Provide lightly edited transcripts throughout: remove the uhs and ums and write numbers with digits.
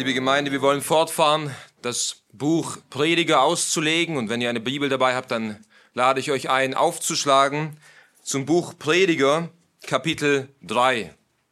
Liebe Gemeinde, wir wollen fortfahren, das Buch Prediger auszulegen. Und wenn ihr eine Bibel dabei habt, dann lade ich euch ein, aufzuschlagen zum Buch Prediger, Kapitel 3.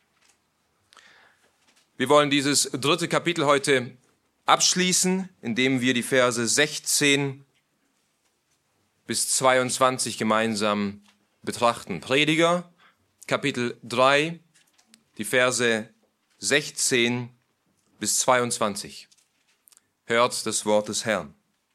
Wir wollen dieses dritte Kapitel heute abschließen, indem wir die Verse 16 bis 22 gemeinsam betrachten. Prediger, Kapitel 3, die Verse 16 bis 22. Hört das Wort des Herrn.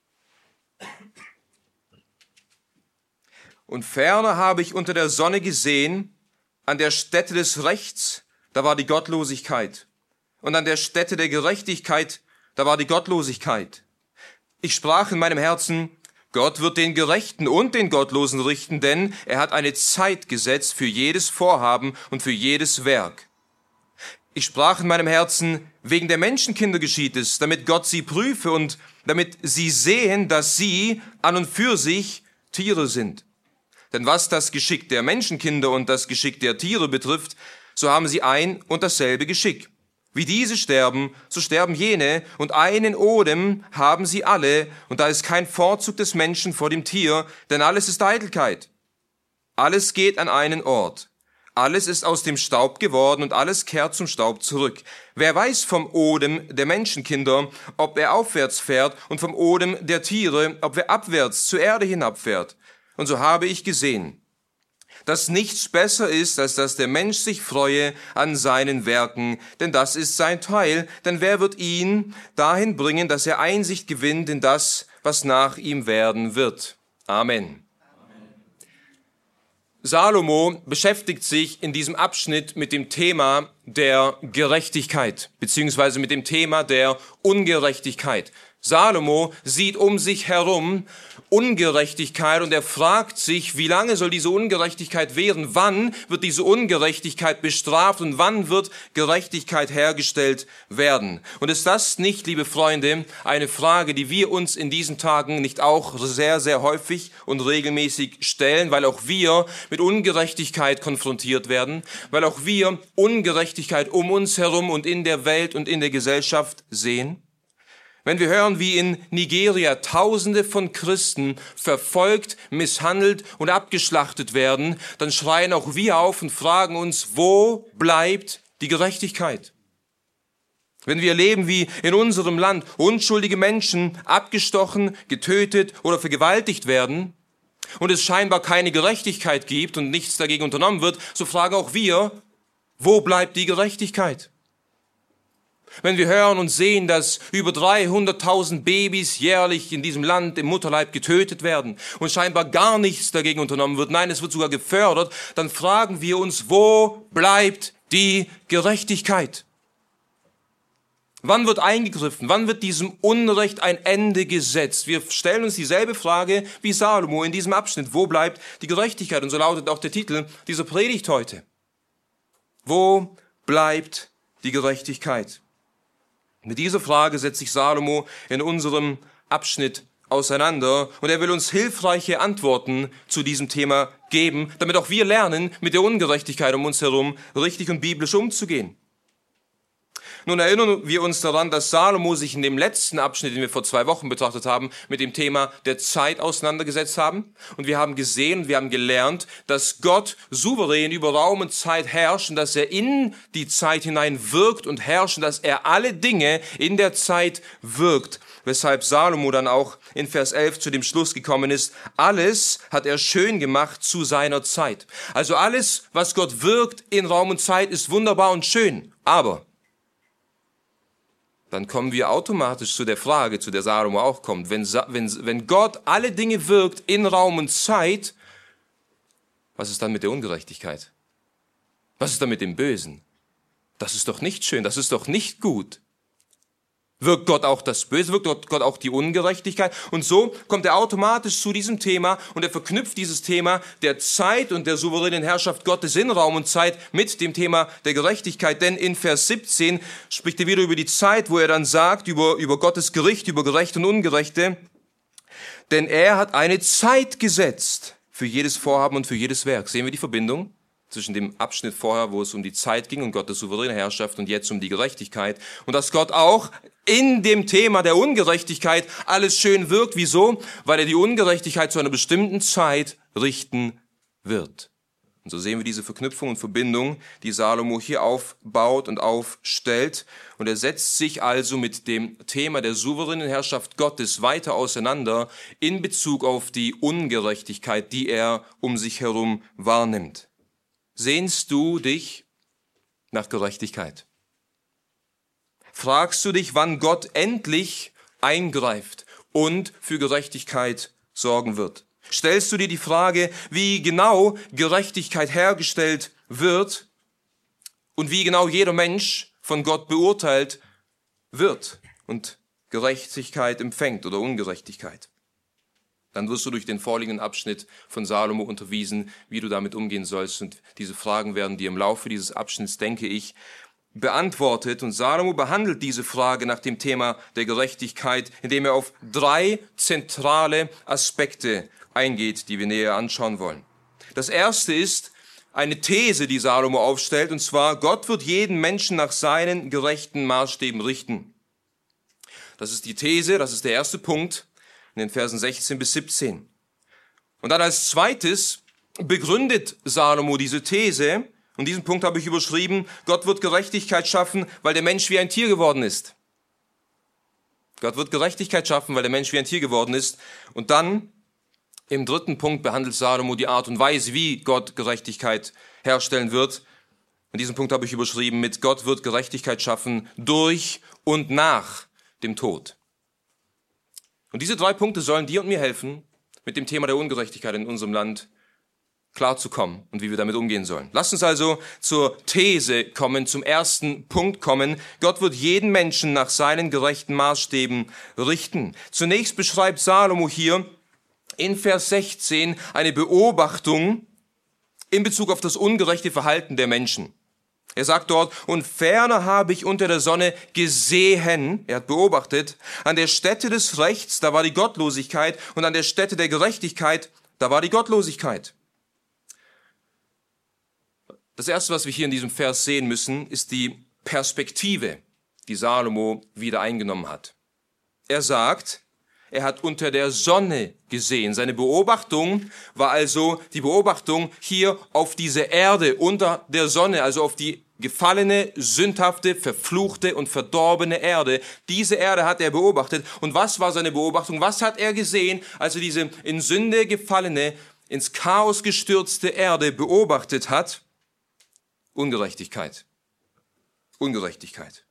Und ferner habe ich unter der Sonne gesehen, an der Stätte des Rechts, da war die Gottlosigkeit, und an der Stätte der Gerechtigkeit, da war die Gottlosigkeit. Ich sprach in meinem Herzen, Gott wird den Gerechten und den Gottlosen richten, denn er hat eine Zeit gesetzt für jedes Vorhaben und für jedes Werk. Ich sprach in meinem Herzen, wegen der Menschenkinder geschieht es, damit Gott sie prüfe und damit sie sehen, dass sie an und für sich Tiere sind. Denn was das Geschick der Menschenkinder und das Geschick der Tiere betrifft, so haben sie ein und dasselbe Geschick. Wie diese sterben, so sterben jene, und einen Odem haben sie alle, und da ist kein Vorzug des Menschen vor dem Tier, denn alles ist Eitelkeit. Alles geht an einen Ort. Alles ist aus dem Staub geworden und alles kehrt zum Staub zurück. Wer weiß vom Odem der Menschenkinder, ob er aufwärts fährt, und vom Odem der Tiere, ob er abwärts zur Erde hinabfährt? Und so habe ich gesehen, dass nichts besser ist, als dass der Mensch sich freue an seinen Werken, denn das ist sein Teil. Denn wer wird ihn dahin bringen, dass er Einsicht gewinnt in das, was nach ihm werden wird? Amen. Salomo beschäftigt sich in diesem Abschnitt mit dem Thema der Gerechtigkeit, beziehungsweise mit dem Thema der Ungerechtigkeit. Salomo sieht um sich herum Ungerechtigkeit und er fragt sich, wie lange soll diese Ungerechtigkeit währen? Wann wird diese Ungerechtigkeit bestraft und wann wird Gerechtigkeit hergestellt werden? Und ist das nicht, liebe Freunde, eine Frage, die wir uns in diesen Tagen nicht auch sehr, sehr häufig und regelmäßig stellen, weil auch wir mit Ungerechtigkeit konfrontiert werden, weil auch wir Ungerechtigkeit um uns herum und in der Welt und in der Gesellschaft sehen? Wenn wir hören, wie in Nigeria Tausende von Christen verfolgt, misshandelt und abgeschlachtet werden, dann schreien auch wir auf und fragen uns, wo bleibt die Gerechtigkeit? Wenn wir erleben, wie in unserem Land unschuldige Menschen abgestochen, getötet oder vergewaltigt werden und es scheinbar keine Gerechtigkeit gibt und nichts dagegen unternommen wird, so fragen auch wir, wo bleibt die Gerechtigkeit? Wenn wir hören und sehen, dass über 300.000 Babys jährlich in diesem Land im Mutterleib getötet werden und scheinbar gar nichts dagegen unternommen wird, nein, es wird sogar gefördert, dann fragen wir uns, wo bleibt die Gerechtigkeit? Wann wird eingegriffen? Wann wird diesem Unrecht ein Ende gesetzt? Wir stellen uns dieselbe Frage wie Salomo in diesem Abschnitt. Wo bleibt die Gerechtigkeit? Und so lautet auch der Titel dieser Predigt heute. Wo bleibt die Gerechtigkeit? Mit dieser Frage setzt sich Salomo in unserem Abschnitt auseinander und er will uns hilfreiche Antworten zu diesem Thema geben, damit auch wir lernen, mit der Ungerechtigkeit um uns herum richtig und biblisch umzugehen. Nun erinnern wir uns daran, dass Salomo sich in dem letzten Abschnitt, den wir vor 2 Wochen betrachtet haben, mit dem Thema der Zeit auseinandergesetzt haben. Und wir haben gesehen, wir haben gelernt, dass Gott souverän über Raum und Zeit herrscht und dass er in die Zeit hinein wirkt und herrscht und dass er alle Dinge in der Zeit wirkt. Weshalb Salomo dann auch in Vers 11 zu dem Schluss gekommen ist, alles hat er schön gemacht zu seiner Zeit. Also alles, was Gott wirkt in Raum und Zeit, ist wunderbar und schön. Aber dann kommen wir automatisch zu der Frage, zu der Salomo auch kommt. Wenn Gott alle Dinge wirkt in Raum und Zeit, was ist dann mit der Ungerechtigkeit? Was ist dann mit dem Bösen? Das ist doch nicht schön, das ist doch nicht gut. Wirkt Gott auch das Böse, wirkt Gott auch die Ungerechtigkeit? Und so kommt er automatisch zu diesem Thema und er verknüpft dieses Thema der Zeit und der souveränen Herrschaft Gottes in Raum und Zeit mit dem Thema der Gerechtigkeit. Denn in Vers 17 spricht er wieder über die Zeit, wo er dann sagt, über Gottes Gericht, über Gerechte und Ungerechte. Denn er hat eine Zeit gesetzt für jedes Vorhaben und für jedes Werk. Sehen wir die Verbindung? zwischen dem Abschnitt vorher, wo es um die Zeit ging und Gottes souveräne Herrschaft und jetzt um die Gerechtigkeit. Und dass Gott auch in dem Thema der Ungerechtigkeit alles schön wirkt. Wieso? Weil er die Ungerechtigkeit zu einer bestimmten Zeit richten wird. Und so sehen wir diese Verknüpfung und Verbindung, die Salomo hier aufbaut und aufstellt. Und er setzt sich also mit dem Thema der souveränen Herrschaft Gottes weiter auseinander in Bezug auf die Ungerechtigkeit, die er um sich herum wahrnimmt. Sehnst du dich nach Gerechtigkeit? Fragst du dich, wann Gott endlich eingreift und für Gerechtigkeit sorgen wird? Stellst du dir die Frage, wie genau Gerechtigkeit hergestellt wird und wie genau jeder Mensch von Gott beurteilt wird und Gerechtigkeit empfängt oder Ungerechtigkeit? Dann wirst du durch den vorliegenden Abschnitt von Salomo unterwiesen, wie du damit umgehen sollst. Und diese Fragen werden dir im Laufe dieses Abschnitts, denke ich, beantwortet. Und Salomo behandelt diese Frage nach dem Thema der Gerechtigkeit, indem er auf 3 zentrale Aspekte eingeht, die wir näher anschauen wollen. Das erste ist eine These, die Salomo aufstellt, und zwar: Gott wird jeden Menschen nach seinen gerechten Maßstäben richten. Das ist die These, das ist der erste Punkt in den Versen 16 bis 17. Und dann als zweites begründet Salomo diese These, und diesen Punkt habe ich überschrieben: Gott wird Gerechtigkeit schaffen, weil der Mensch wie ein Tier geworden ist. Gott wird Gerechtigkeit schaffen, weil der Mensch wie ein Tier geworden ist. Und dann im dritten Punkt behandelt Salomo die Art und Weise, wie Gott Gerechtigkeit herstellen wird. Und diesen Punkt habe ich überschrieben mit: Gott wird Gerechtigkeit schaffen durch und nach dem Tod. Und diese 3 Punkte sollen dir und mir helfen, mit dem Thema der Ungerechtigkeit in unserem Land klarzukommen und wie wir damit umgehen sollen. Lasst uns also zur These kommen, zum ersten Punkt kommen. Gott wird jeden Menschen nach seinen gerechten Maßstäben richten. Zunächst beschreibt Salomo hier in Vers 16 eine Beobachtung in Bezug auf das ungerechte Verhalten der Menschen. Er sagt dort: Und ferner habe ich unter der Sonne gesehen, er hat beobachtet, an der Stätte des Rechts, da war die Gottlosigkeit, und an der Stätte der Gerechtigkeit, da war die Gottlosigkeit. Das Erste, was wir hier in diesem Vers sehen müssen, ist die Perspektive, die Salomo wieder eingenommen hat. Er sagt, er hat unter der Sonne gesehen. Seine Beobachtung war also die Beobachtung hier auf diese Erde unter der Sonne, also auf die gefallene, sündhafte, verfluchte und verdorbene Erde. Diese Erde hat er beobachtet. Und was war seine Beobachtung? Was hat er gesehen, als er diese in Sünde gefallene, ins Chaos gestürzte Erde beobachtet hat? Ungerechtigkeit. Ungerechtigkeit.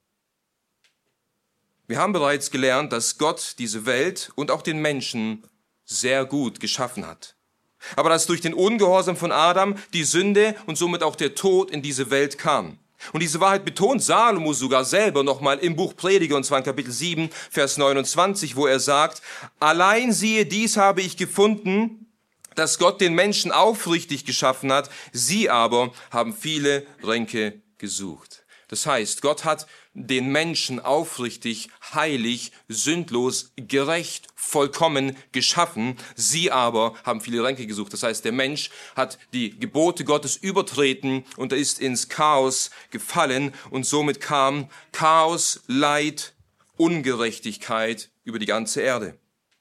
Wir haben bereits gelernt, dass Gott diese Welt und auch den Menschen sehr gut geschaffen hat. Aber dass durch den Ungehorsam von Adam die Sünde und somit auch der Tod in diese Welt kam. Und diese Wahrheit betont Salomo sogar selber nochmal im Buch Prediger, und zwar in Kapitel 7, Vers 29, wo er sagt: Allein siehe, dies habe ich gefunden, dass Gott den Menschen aufrichtig geschaffen hat, sie aber haben viele Ränke gesucht. Das heißt, Gott hat den Menschen aufrichtig, heilig, sündlos, gerecht, vollkommen geschaffen. Sie aber haben viele Ränke gesucht. Das heißt, der Mensch hat die Gebote Gottes übertreten und er ist ins Chaos gefallen. Und somit kam Chaos, Leid, Ungerechtigkeit über die ganze Erde.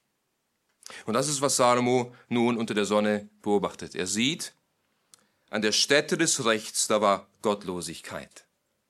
Und das ist, was Salomo nun unter der Sonne beobachtet. Er sieht, an der Stätte des Rechts, da war Gottlosigkeit.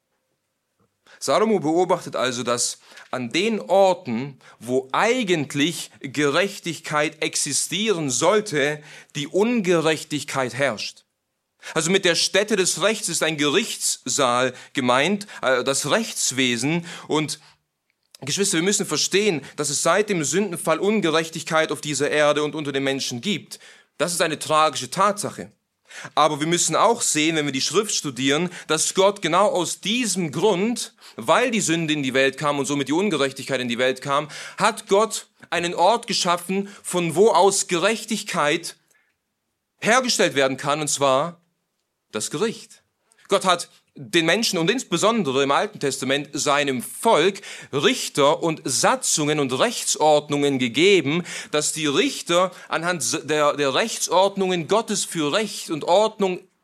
Salomo beobachtet also, dass an den Orten, wo eigentlich Gerechtigkeit existieren sollte, die Ungerechtigkeit herrscht. Also mit der Stätte des Rechts ist ein Gerichtssaal gemeint, das Rechtswesen. Und Geschwister, wir müssen verstehen, dass es seit dem Sündenfall Ungerechtigkeit auf dieser Erde und unter den Menschen gibt. Das ist eine tragische Tatsache. Aber wir müssen auch sehen, wenn wir die Schrift studieren, dass Gott genau aus diesem Grund, weil die Sünde in die Welt kam und somit die Ungerechtigkeit in die Welt kam, hat Gott einen Ort geschaffen, von wo aus Gerechtigkeit hergestellt werden kann, und zwar das Gericht. Gott hat den Menschen und insbesondere im Alten Testament seinem Volk Richter und Satzungen und Rechtsordnungen gegeben, dass die Richter anhand der Rechtsordnungen Gottes für Recht und Ordnung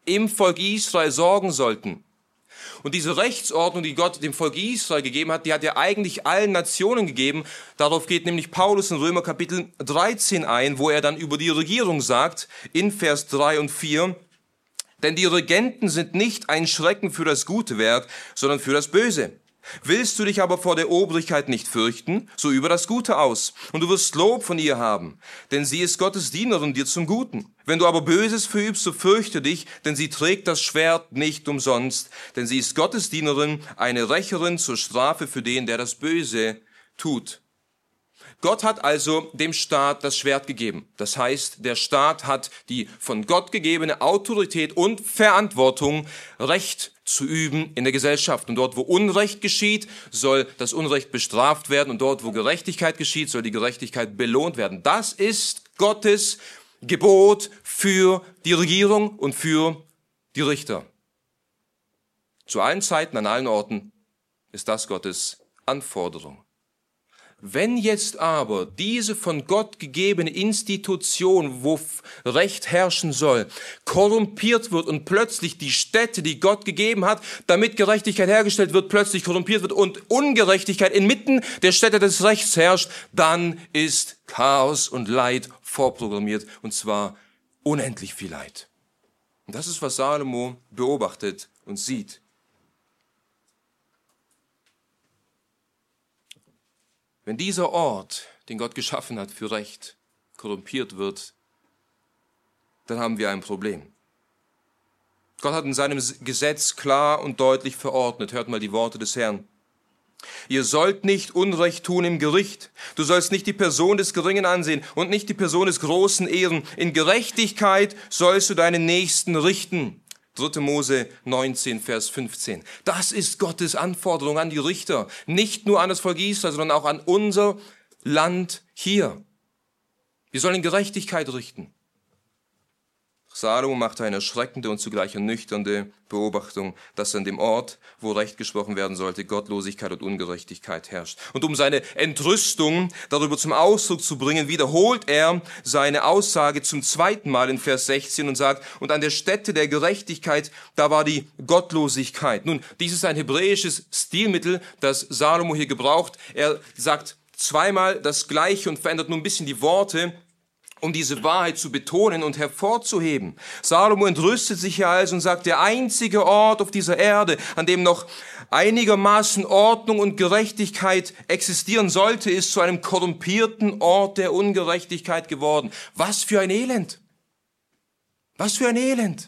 im Volk Israel sorgen sollten. Und diese Rechtsordnung, die Gott dem Volk Israel gegeben hat, die hat er eigentlich allen Nationen gegeben. Darauf geht nämlich Paulus in Römer Kapitel 13 ein, wo er dann über die Regierung sagt, in Vers 3 und 4, denn die Regenten sind nicht ein Schrecken für das gute Werk, sondern für das Böse. Willst du dich aber vor der Obrigkeit nicht fürchten, so übe das Gute aus, und du wirst Lob von ihr haben, denn sie ist Gottes Dienerin dir zum Guten. Wenn du aber Böses verübst, so fürchte dich, denn sie trägt das Schwert nicht umsonst, denn sie ist Gottes Dienerin, eine Rächerin zur Strafe für den, der das Böse tut. Gott hat also dem Staat das Schwert gegeben. Das heißt, der Staat hat die von Gott gegebene Autorität und Verantwortung, Recht zu üben in der Gesellschaft. Und dort, wo Unrecht geschieht, soll das Unrecht bestraft werden. Und dort, wo Gerechtigkeit geschieht, soll die Gerechtigkeit belohnt werden. Das ist Gottes Gebot für die Regierung und für die Richter. Zu allen Zeiten, an allen Orten ist das Gottes Anforderung. Wenn jetzt aber diese von Gott gegebene Institution, wo Recht herrschen soll, korrumpiert wird und plötzlich die Stätte, die Gott gegeben hat, damit Gerechtigkeit hergestellt wird, plötzlich korrumpiert wird und Ungerechtigkeit inmitten der Stätte des Rechts herrscht, dann ist Chaos und Leid vorprogrammiert, und zwar unendlich viel Leid. Und das ist, was Salomo beobachtet und sieht. Wenn dieser Ort, den Gott geschaffen hat für Recht, korrumpiert wird, dann haben wir ein Problem. Gott hat in seinem Gesetz klar und deutlich verordnet, hört mal die Worte des Herrn. Ihr sollt nicht Unrecht tun im Gericht. Du sollst nicht die Person des Geringen ansehen und nicht die Person des Großen ehren. In Gerechtigkeit sollst du deinen Nächsten richten. 3. Mose 19, Vers 15. Das ist Gottes Anforderung an die Richter. Nicht nur an das Volk Israel, sondern auch an unser Land hier. Wir sollen Gerechtigkeit richten. Salomo macht eine erschreckende und zugleich ernüchternde Beobachtung, dass an dem Ort, wo Recht gesprochen werden sollte, Gottlosigkeit und Ungerechtigkeit herrscht. Und um seine Entrüstung darüber zum Ausdruck zu bringen, wiederholt er seine Aussage zum zweiten Mal in Vers 16 und sagt, und an der Stätte der Gerechtigkeit, da war die Gottlosigkeit. Nun, dies ist ein hebräisches Stilmittel, das Salomo hier gebraucht. Er sagt zweimal das Gleiche und verändert nur ein bisschen die Worte, um diese Wahrheit zu betonen und hervorzuheben. Salomo entrüstet sich hier also und sagt, der einzige Ort auf dieser Erde, an dem noch einigermaßen Ordnung und Gerechtigkeit existieren sollte, ist zu einem korrumpierten Ort der Ungerechtigkeit geworden. Was für ein Elend! Was für ein Elend!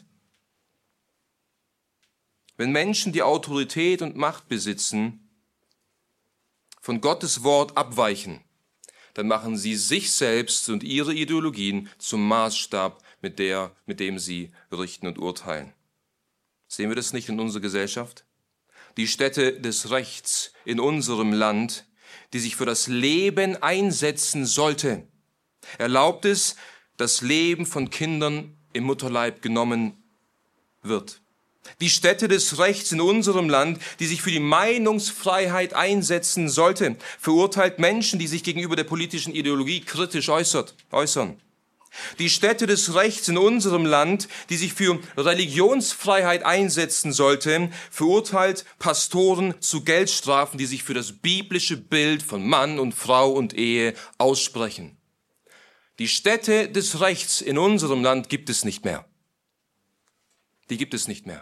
Wenn Menschen die Autorität und Macht besitzen, von Gottes Wort abweichen, dann machen sie sich selbst und ihre Ideologien zum Maßstab, mit dem sie richten und urteilen. Sehen wir das nicht in unserer Gesellschaft? Die Stätte des Rechts in unserem Land, die sich für das Leben einsetzen sollte, erlaubt es, dass Leben von Kindern im Mutterleib genommen wird. Die Stätte des Rechts in unserem Land, die sich für die Meinungsfreiheit einsetzen sollte, verurteilt Menschen, die sich gegenüber der politischen Ideologie kritisch äußern. Die Stätte des Rechts in unserem Land, die sich für Religionsfreiheit einsetzen sollte, verurteilt Pastoren zu Geldstrafen, die sich für das biblische Bild von Mann und Frau und Ehe aussprechen. Die Stätte des Rechts in unserem Land gibt es nicht mehr. Die gibt es nicht mehr.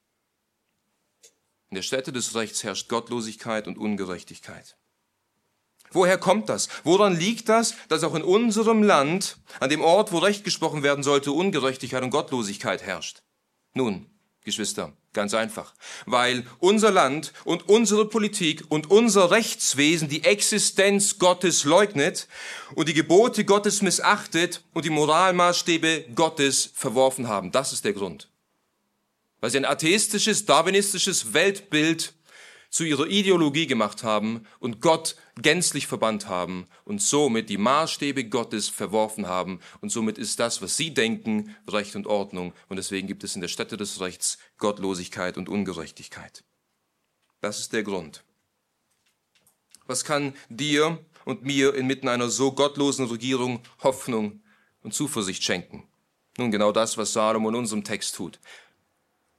In der Stätte des Rechts herrscht Gottlosigkeit und Ungerechtigkeit. Woher kommt das? Woran liegt das, dass auch in unserem Land, an dem Ort, wo Recht gesprochen werden sollte, Ungerechtigkeit und Gottlosigkeit herrscht? Nun, Geschwister, ganz einfach. Weil unser Land und unsere Politik und unser Rechtswesen die Existenz Gottes leugnet und die Gebote Gottes missachtet und die Moralmaßstäbe Gottes verworfen haben. Das ist der Grund. Weil sie ein atheistisches, darwinistisches Weltbild zu ihrer Ideologie gemacht haben und Gott gänzlich verbannt haben und somit die Maßstäbe Gottes verworfen haben. Und somit ist das, was sie denken, Recht und Ordnung. Und deswegen gibt es in der Stätte des Rechts Gottlosigkeit und Ungerechtigkeit. Das ist der Grund. Was kann dir und mir inmitten einer so gottlosen Regierung Hoffnung und Zuversicht schenken? Nun, genau das, was Salomo in unserem Text tut.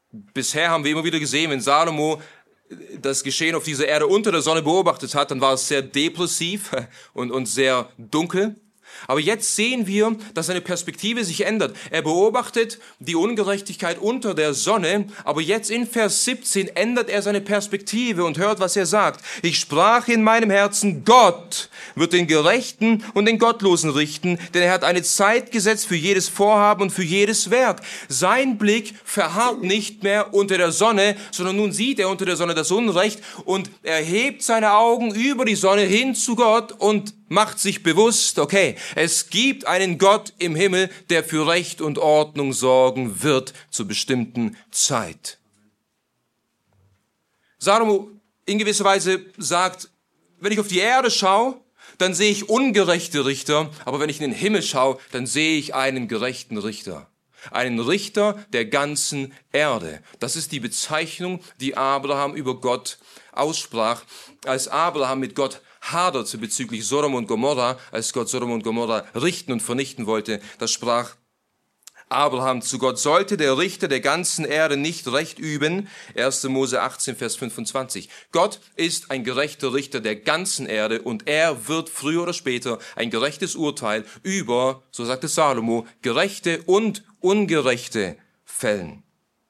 Bisher haben wir immer wieder gesehen, wenn Salomo das Geschehen auf dieser Erde unter der Sonne beobachtet hat, dann war es sehr depressiv und sehr dunkel. Aber jetzt sehen wir, dass seine Perspektive sich ändert. Er beobachtet die Ungerechtigkeit unter der Sonne, aber jetzt in Vers 17 ändert er seine Perspektive und hört, was er sagt. Ich sprach in meinem Herzen, Gott wird den Gerechten und den Gottlosen richten, denn er hat eine Zeit gesetzt für jedes Vorhaben und für jedes Werk. Sein Blick verharrt nicht mehr unter der Sonne, sondern nun sieht er unter der Sonne das Unrecht und er hebt seine Augen über die Sonne hin zu Gott und macht sich bewusst, okay, es gibt einen Gott im Himmel, der für Recht und Ordnung sorgen wird zur bestimmten Zeit. Salomo in gewisser Weise sagt, wenn ich auf die Erde schaue, dann sehe ich ungerechte Richter, aber wenn ich in den Himmel schaue, dann sehe ich einen gerechten Richter. Einen Richter der ganzen Erde. Das ist die Bezeichnung, die Abraham über Gott aussprach, als Abraham mit Gott haderte bezüglich Sodom und Gomorra, als Gott Sodom und Gomorra richten und vernichten wollte. Da sprach Abraham zu Gott, sollte der Richter der ganzen Erde nicht Recht üben? 1. Mose 18, Vers 25. Gott ist ein gerechter Richter der ganzen Erde und er wird früher oder später ein gerechtes Urteil über, so sagte Salomo, gerechte und ungerechte fällen.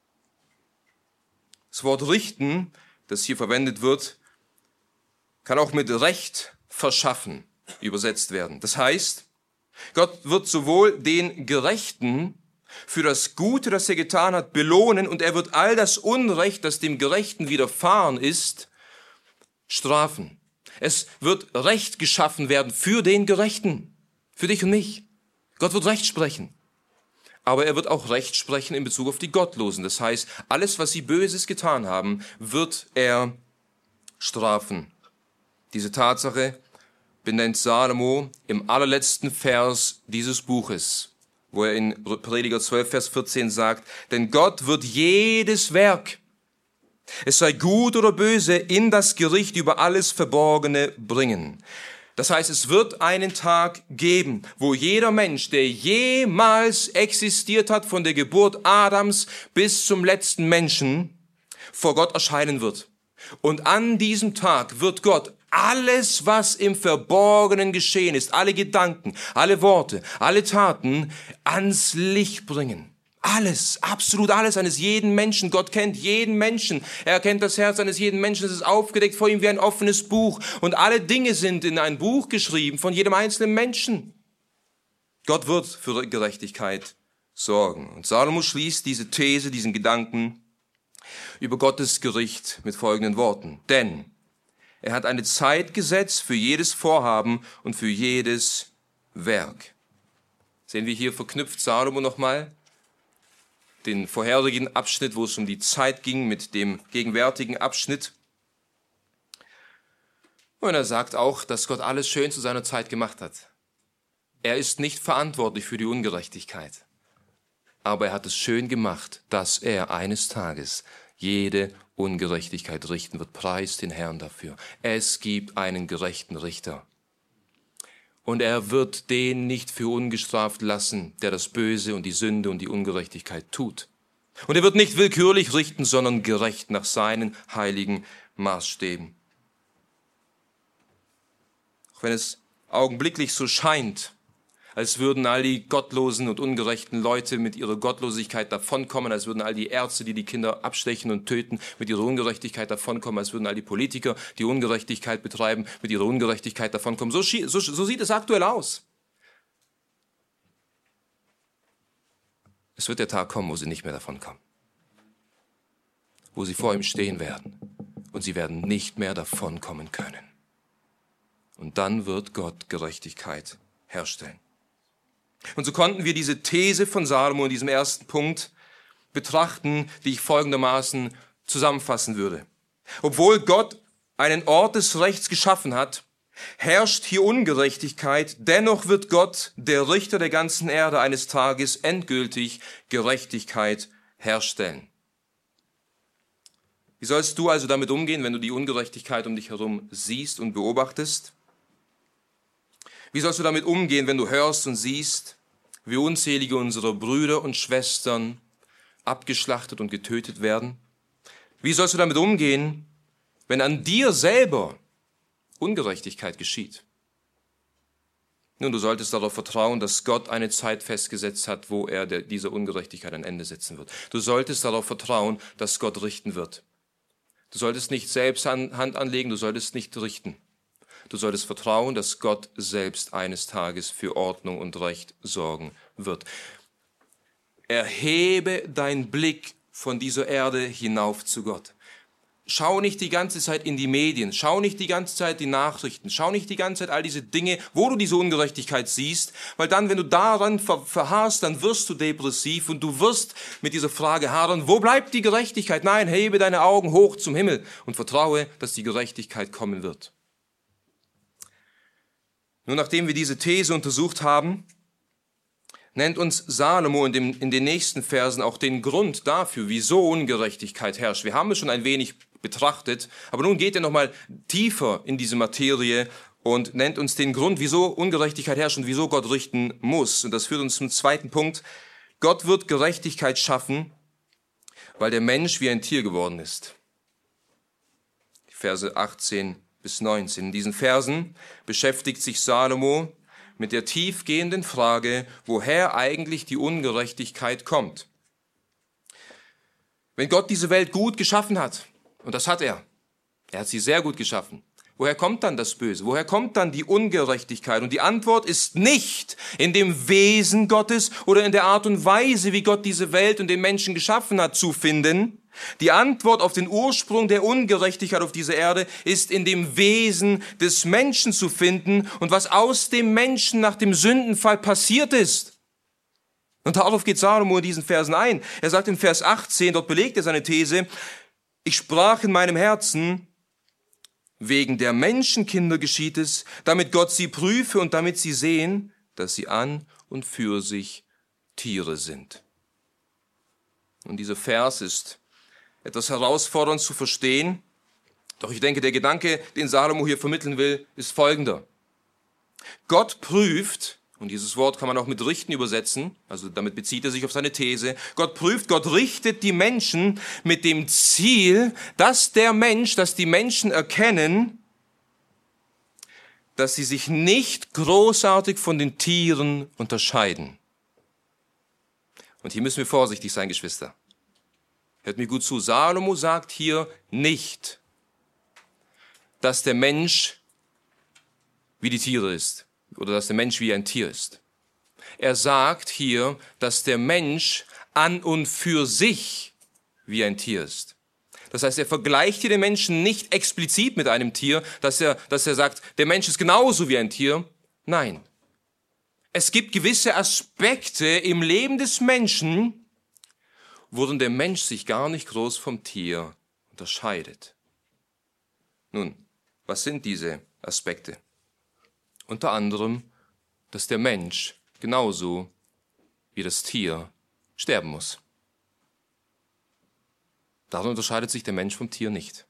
Das Wort richten, das hier verwendet wird, kann auch mit Recht verschaffen übersetzt werden. Das heißt, Gott wird sowohl den Gerechten für das Gute, das er getan hat, belohnen und er wird all das Unrecht, das dem Gerechten widerfahren ist, strafen. Es wird Recht geschaffen werden für den Gerechten, für dich und mich. Gott wird Recht sprechen. Aber er wird auch Recht sprechen in Bezug auf die Gottlosen. Das heißt, alles, was sie Böses getan haben, wird er strafen. Diese Tatsache benennt Salomo im allerletzten Vers dieses Buches, wo er in Prediger 12, Vers 14 sagt, denn Gott wird jedes Werk, es sei gut oder böse, in das Gericht über alles Verborgene bringen. Das heißt, es wird einen Tag geben, wo jeder Mensch, der jemals existiert hat, von der Geburt Adams bis zum letzten Menschen, vor Gott erscheinen wird. Und an diesem Tag wird Gott alles, was im Verborgenen geschehen ist, alle Gedanken, alle Worte, alle Taten, ans Licht bringen. Alles, absolut alles eines jeden Menschen. Gott kennt jeden Menschen. Er kennt das Herz eines jeden Menschen. Es ist aufgedeckt vor ihm wie ein offenes Buch. Und alle Dinge sind in ein Buch geschrieben von jedem einzelnen Menschen. Gott wird für Gerechtigkeit sorgen. Und Salomo schließt diese These, diesen Gedanken über Gottes Gericht mit folgenden Worten. Denn er hat eine Zeit gesetzt für jedes Vorhaben und für jedes Werk. Sehen wir hier verknüpft Salomo nochmal den vorherigen Abschnitt, wo es um die Zeit ging, mit dem gegenwärtigen Abschnitt. Und er sagt auch, dass Gott alles schön zu seiner Zeit gemacht hat. Er ist nicht verantwortlich für die Ungerechtigkeit. Aber er hat es schön gemacht, dass er eines Tages jede Ungerechtigkeit richten wird. Preis den Herrn dafür. Es gibt einen gerechten Richter. Und er wird den nicht für ungestraft lassen, der das Böse und die Sünde und die Ungerechtigkeit tut. Und er wird nicht willkürlich richten, sondern gerecht nach seinen heiligen Maßstäben. Auch wenn es augenblicklich so scheint, als würden all die gottlosen und ungerechten Leute mit ihrer Gottlosigkeit davonkommen, als würden all die Ärzte, die die Kinder abstechen und töten, mit ihrer Ungerechtigkeit davonkommen, als würden all die Politiker, die Ungerechtigkeit betreiben, mit ihrer Ungerechtigkeit davonkommen. So sieht es aktuell aus. Es wird der Tag kommen, wo sie nicht mehr davonkommen. Wo sie vor ihm stehen werden und sie werden nicht mehr davonkommen können. Und dann wird Gott Gerechtigkeit herstellen. Und so konnten wir diese These von Salomo in diesem ersten Punkt betrachten, die ich folgendermaßen zusammenfassen würde. Obwohl Gott einen Ort des Rechts geschaffen hat, herrscht hier Ungerechtigkeit, dennoch wird Gott, der Richter der ganzen Erde, eines Tages endgültig Gerechtigkeit herstellen. Wie sollst du also damit umgehen, wenn du die Ungerechtigkeit um dich herum siehst und beobachtest? Wie sollst du damit umgehen, wenn du hörst und siehst, wie unzählige unserer Brüder und Schwestern abgeschlachtet und getötet werden? Wie sollst du damit umgehen, wenn an dir selber Ungerechtigkeit geschieht? Nun, du solltest darauf vertrauen, dass Gott eine Zeit festgesetzt hat, wo er dieser Ungerechtigkeit ein Ende setzen wird. Du solltest darauf vertrauen, dass Gott richten wird. Du solltest nicht selbst Hand anlegen, du solltest nicht richten. Du solltest vertrauen, dass Gott selbst eines Tages für Ordnung und Recht sorgen wird. Erhebe deinen Blick von dieser Erde hinauf zu Gott. Schau nicht die ganze Zeit in die Medien, schau nicht die ganze Zeit die Nachrichten, schau nicht die ganze Zeit all diese Dinge, wo du diese Ungerechtigkeit siehst, weil dann, wenn du daran verharrst, dann wirst du depressiv und du wirst mit dieser Frage hadern, wo bleibt die Gerechtigkeit? Nein, hebe deine Augen hoch zum Himmel und vertraue, dass die Gerechtigkeit kommen wird. Nun, nachdem wir diese These untersucht haben, nennt uns Salomo in den nächsten Versen auch den Grund dafür, wieso Ungerechtigkeit herrscht. Wir haben es schon ein wenig betrachtet, aber nun geht er nochmal tiefer in diese Materie und nennt uns den Grund, wieso Ungerechtigkeit herrscht und wieso Gott richten muss. Und das führt uns zum zweiten Punkt. Gott wird Gerechtigkeit schaffen, weil der Mensch wie ein Tier geworden ist. Die Verse 18 bis 19. In diesen Versen beschäftigt sich Salomo mit der tiefgehenden Frage, woher eigentlich die Ungerechtigkeit kommt. Wenn Gott diese Welt gut geschaffen hat, und das hat er hat sie sehr gut geschaffen, woher kommt dann das Böse? Woher kommt dann die Ungerechtigkeit? Und die Antwort ist nicht in dem Wesen Gottes oder in der Art und Weise, wie Gott diese Welt und den Menschen geschaffen hat, zu finden. Die Antwort auf den Ursprung der Ungerechtigkeit auf dieser Erde ist in dem Wesen des Menschen zu finden und was aus dem Menschen nach dem Sündenfall passiert ist. Und darauf geht Salomo in diesen Versen ein. Er sagt in Vers 18, dort belegt er seine These, ich sprach in meinem Herzen, wegen der Menschenkinder geschieht es, damit Gott sie prüfe und damit sie sehen, dass sie an und für sich Tiere sind. Und dieser Vers ist etwas herausfordernd zu verstehen, doch ich denke, der Gedanke, den Salomo hier vermitteln will, ist folgender. Gott prüft, und dieses Wort kann man auch mit richten übersetzen, also damit bezieht er sich auf seine These, Gott prüft, Gott richtet die Menschen mit dem Ziel, dass die Menschen erkennen, dass sie sich nicht großartig von den Tieren unterscheiden. Und hier müssen wir vorsichtig sein, Geschwister. Hört mir gut zu, Salomo sagt hier nicht, dass der Mensch wie die Tiere ist oder dass der Mensch wie ein Tier ist. Er sagt hier, dass der Mensch an und für sich wie ein Tier ist. Das heißt, er vergleicht hier den Menschen nicht explizit mit einem Tier, dass er sagt, der Mensch ist genauso wie ein Tier. Nein. Es gibt gewisse Aspekte im Leben des Menschen, worin der Mensch sich gar nicht groß vom Tier unterscheidet. Nun, was sind diese Aspekte? Unter anderem, dass der Mensch genauso wie das Tier sterben muss. Darin unterscheidet sich der Mensch vom Tier nicht.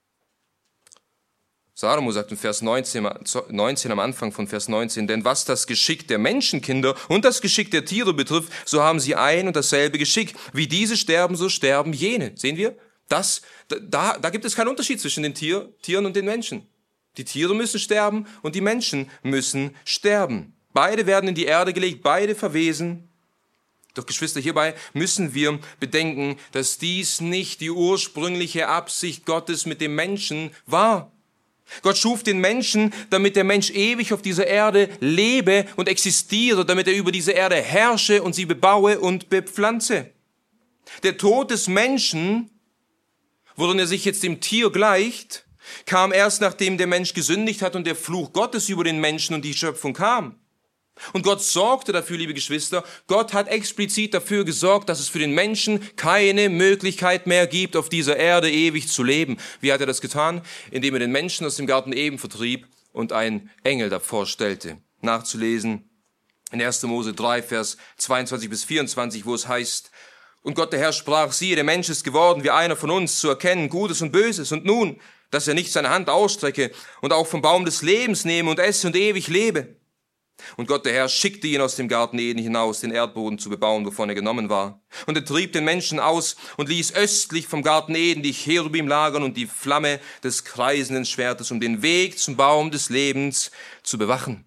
Salomo sagt in Vers 19 am Anfang von Vers 19, denn was das Geschick der Menschenkinder und das Geschick der Tiere betrifft, so haben sie ein und dasselbe Geschick. Wie diese sterben, so sterben jene. Sehen wir? Da gibt es keinen Unterschied zwischen den Tieren und den Menschen. Die Tiere müssen sterben und die Menschen müssen sterben. Beide werden in die Erde gelegt, beide verwesen. Doch Geschwister, hierbei müssen wir bedenken, dass dies nicht die ursprüngliche Absicht Gottes mit dem Menschen war. Gott schuf den Menschen, damit der Mensch ewig auf dieser Erde lebe und existiere, damit er über diese Erde herrsche und sie bebaue und bepflanze. Der Tod des Menschen, worin er sich jetzt dem Tier gleicht, kam erst nachdem der Mensch gesündigt hat und der Fluch Gottes über den Menschen und die Schöpfung kam. Und Gott sorgte dafür, liebe Geschwister, Gott hat explizit dafür gesorgt, dass es für den Menschen keine Möglichkeit mehr gibt, auf dieser Erde ewig zu leben. Wie hat er das getan? Indem er den Menschen aus dem Garten Eden vertrieb und einen Engel davor stellte. Nachzulesen in 1. Mose 3, Vers 22 bis 24, wo es heißt, und Gott der Herr sprach, siehe, der Mensch ist geworden wie einer von uns, zu erkennen Gutes und Böses. Und nun, dass er nicht seine Hand ausstrecke und auch vom Baum des Lebens nehme und esse und ewig lebe. Und Gott, der Herr, schickte ihn aus dem Garten Eden hinaus, den Erdboden zu bebauen, wovon er genommen war. Und er trieb den Menschen aus und ließ östlich vom Garten Eden die Cherubim lagern und die Flamme des kreisenden Schwertes, um den Weg zum Baum des Lebens zu bewachen.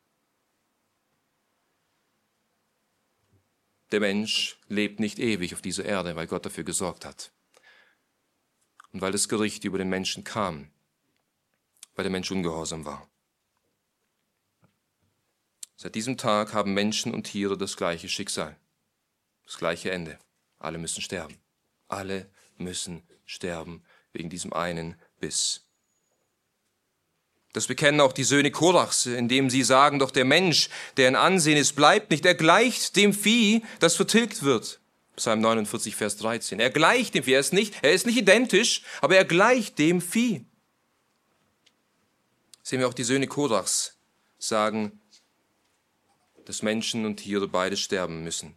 Der Mensch lebt nicht ewig auf dieser Erde, weil Gott dafür gesorgt hat. Und weil das Gericht über den Menschen kam, weil der Mensch ungehorsam war. Seit diesem Tag haben Menschen und Tiere das gleiche Schicksal, das gleiche Ende. Alle müssen sterben. Alle müssen sterben wegen diesem einen Biss. Das bekennen auch die Söhne Korachs, indem sie sagen, doch der Mensch, der in Ansehen ist, bleibt nicht. Er gleicht dem Vieh, das vertilgt wird. Psalm 49, Vers 13. Er gleicht dem Vieh. Er ist nicht identisch, aber er gleicht dem Vieh. Sehen wir auch die Söhne Korachs sagen, dass Menschen und Tiere beide sterben müssen.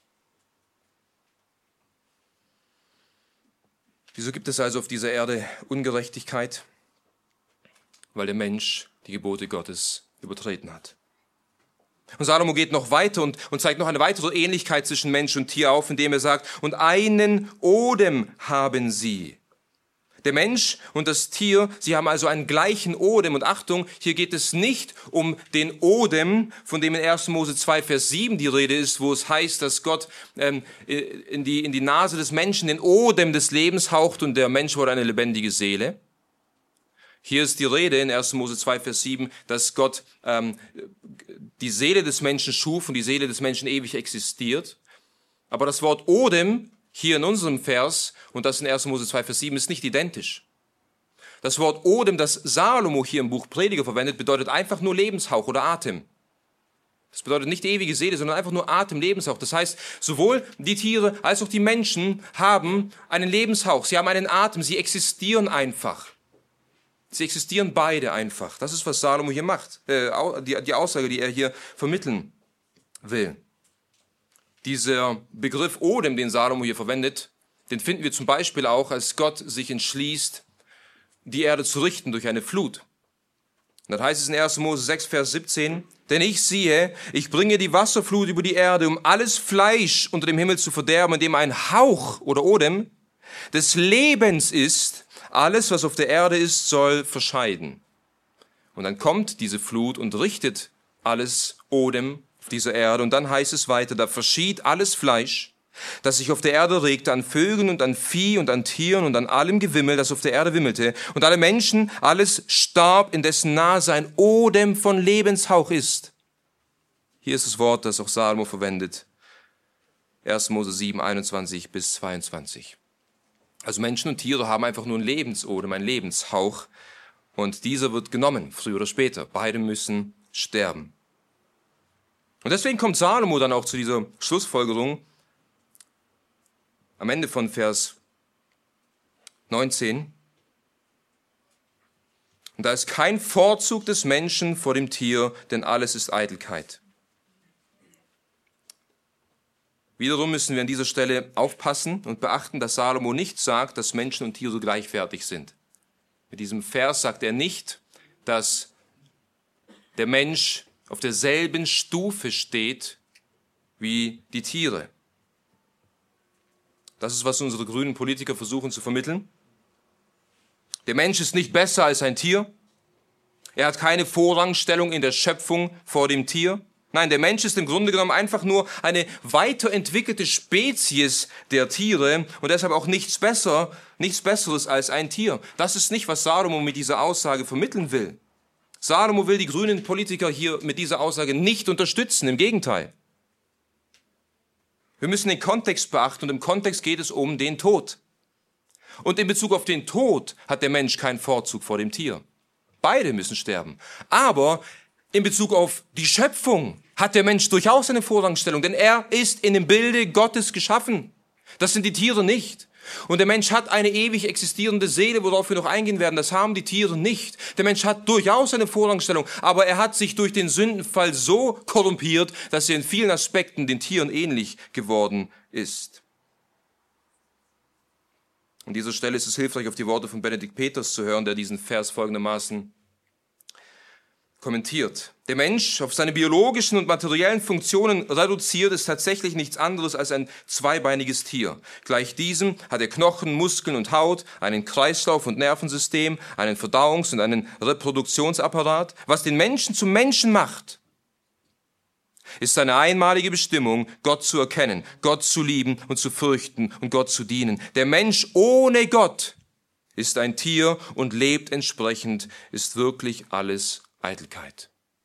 Wieso gibt es also auf dieser Erde Ungerechtigkeit? Weil der Mensch die Gebote Gottes übertreten hat. Und Salomo geht noch weiter und zeigt noch eine weitere Ähnlichkeit zwischen Mensch und Tier auf, indem er sagt, und einen Odem haben sie. Der Mensch und das Tier, sie haben also einen gleichen Odem. Und Achtung, hier geht es nicht um den Odem, von dem in 1. Mose 2, Vers 7 die Rede ist, wo es heißt, dass Gott in die Nase des Menschen den Odem des Lebens haucht und der Mensch wurde eine lebendige Seele. Hier ist die Rede in 1. Mose 2, Vers 7, dass Gott die Seele des Menschen schuf und die Seele des Menschen ewig existiert. Aber das Wort Odem hier in unserem Vers und das in 1. Mose 2, Vers 7 ist nicht identisch. Das Wort Odem, das Salomo hier im Buch Prediger verwendet, bedeutet einfach nur Lebenshauch oder Atem. Das bedeutet nicht ewige Seele, sondern einfach nur Atem, Lebenshauch. Das heißt, sowohl die Tiere als auch die Menschen haben einen Lebenshauch. Sie haben einen Atem, sie existieren einfach. Sie existieren beide einfach. Das ist, was Salomo hier macht. Die Aussage, die er hier vermitteln will. Dieser Begriff Odem, den Salomo hier verwendet, den finden wir zum Beispiel auch, als Gott sich entschließt, die Erde zu richten durch eine Flut. Und dann heißt es in 1. Mose 6, Vers 17, denn ich siehe, ich bringe die Wasserflut über die Erde, um alles Fleisch unter dem Himmel zu verderben, indem ein Hauch oder Odem des Lebens ist, alles, was auf der Erde ist, soll verscheiden. Und dann kommt diese Flut und richtet alles Odem auf dieser Erde. Und dann heißt es weiter, da verschied alles Fleisch, das sich auf der Erde regte, an Vögeln und an Vieh und an Tieren und an allem Gewimmel, das auf der Erde wimmelte. Und alle Menschen, alles starb, in dessen Nase ein Odem von Lebenshauch ist. Hier ist das Wort, das auch Salomo verwendet. 1. Mose 7, 21 bis 22. Also Menschen und Tiere haben einfach nur ein Lebensodem, ein Lebenshauch. Und dieser wird genommen, früher oder später. Beide müssen sterben. Und deswegen kommt Salomo dann auch zu dieser Schlussfolgerung am Ende von Vers 19. Und da ist kein Vorzug des Menschen vor dem Tier, denn alles ist Eitelkeit. Wiederum müssen wir an dieser Stelle aufpassen und beachten, dass Salomo nicht sagt, dass Menschen und Tiere gleichwertig sind. Mit diesem Vers sagt er nicht, dass der Mensch auf derselben Stufe steht wie die Tiere. Das ist, was unsere grünen Politiker versuchen zu vermitteln. Der Mensch ist nicht besser als ein Tier. Er hat keine Vorrangstellung in der Schöpfung vor dem Tier. Nein, der Mensch ist im Grunde genommen einfach nur eine weiterentwickelte Spezies der Tiere und deshalb auch nichts Besseres als ein Tier. Das ist nicht, was Salomo mit dieser Aussage vermitteln will. Salomo will die grünen Politiker hier mit dieser Aussage nicht unterstützen, im Gegenteil. Wir müssen den Kontext beachten und im Kontext geht es um den Tod. Und in Bezug auf den Tod hat der Mensch keinen Vorzug vor dem Tier. Beide müssen sterben. Aber in Bezug auf die Schöpfung hat der Mensch durchaus eine Vorrangstellung, denn er ist in dem Bilde Gottes geschaffen. Das sind die Tiere nicht. Und der Mensch hat eine ewig existierende Seele, worauf wir noch eingehen werden. Das haben die Tiere nicht. Der Mensch hat durchaus eine Vorrangstellung, aber er hat sich durch den Sündenfall so korrumpiert, dass er in vielen Aspekten den Tieren ähnlich geworden ist. An dieser Stelle ist es hilfreich, auf die Worte von Benedikt Peters zu hören, der diesen Vers folgendermaßen kommentiert: Der Mensch auf seine biologischen und materiellen Funktionen reduziert, ist tatsächlich nichts anderes als ein zweibeiniges Tier. Gleich diesem hat er Knochen, Muskeln und Haut, einen Kreislauf und Nervensystem, einen Verdauungs- und einen Reproduktionsapparat. Was den Menschen zum Menschen macht, ist seine einmalige Bestimmung, Gott zu erkennen, Gott zu lieben und zu fürchten und Gott zu dienen. Der Mensch ohne Gott ist ein Tier und lebt entsprechend, ist wirklich alles Eitelkeit.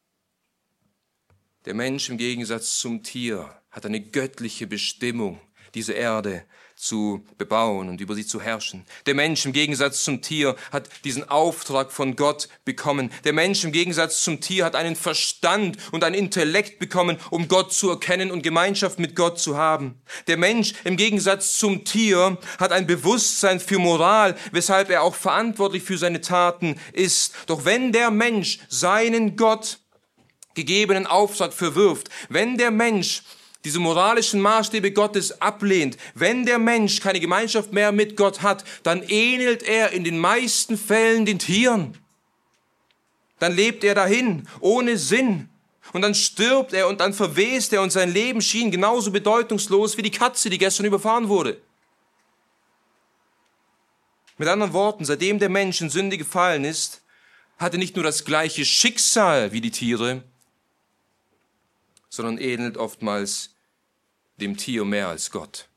Der Mensch im Gegensatz zum Tier hat eine göttliche Bestimmung, diese Erde zu bebauen und über sie zu herrschen. Der Mensch im Gegensatz zum Tier hat diesen Auftrag von Gott bekommen. Der Mensch im Gegensatz zum Tier hat einen Verstand und ein Intellekt bekommen, um Gott zu erkennen und Gemeinschaft mit Gott zu haben. Der Mensch im Gegensatz zum Tier hat ein Bewusstsein für Moral, weshalb er auch verantwortlich für seine Taten ist. Doch wenn der Mensch seinen Gott gegebenen Auftrag verwirft, wenn der Mensch diese moralischen Maßstäbe Gottes ablehnt, wenn der Mensch keine Gemeinschaft mehr mit Gott hat, dann ähnelt er in den meisten Fällen den Tieren. Dann lebt er dahin, ohne Sinn. Und dann stirbt er und dann verwest er und sein Leben schien genauso bedeutungslos wie die Katze, die gestern überfahren wurde. Mit anderen Worten, seitdem der Mensch in Sünde gefallen ist, hat er nicht nur das gleiche Schicksal wie die Tiere, sondern ähnelt oftmals dem Tier mehr als Gott.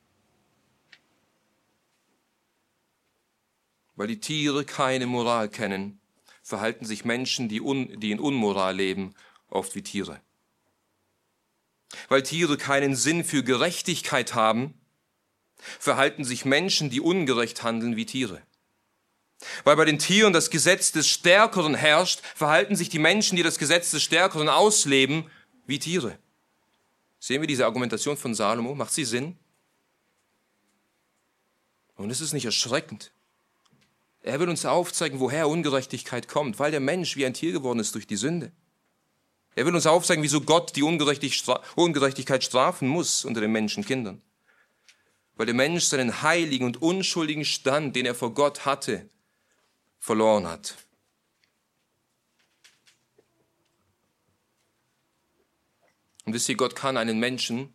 Weil die Tiere keine Moral kennen, verhalten sich Menschen, die in Unmoral leben, oft wie Tiere. Weil Tiere keinen Sinn für Gerechtigkeit haben, verhalten sich Menschen, die ungerecht handeln, wie Tiere. Weil bei den Tieren das Gesetz des Stärkeren herrscht, verhalten sich die Menschen, die das Gesetz des Stärkeren ausleben, wie Tiere. Sehen wir diese Argumentation von Salomo? Macht sie Sinn? Und es ist nicht erschreckend. Er will uns aufzeigen, woher Ungerechtigkeit kommt, weil der Mensch wie ein Tier geworden ist durch die Sünde. Er will uns aufzeigen, wieso Gott die Ungerechtigkeit strafen muss unter den Menschenkindern. Weil der Mensch seinen heiligen und unschuldigen Stand, den er vor Gott hatte, verloren hat. Und wisst ihr, Gott kann einen Menschen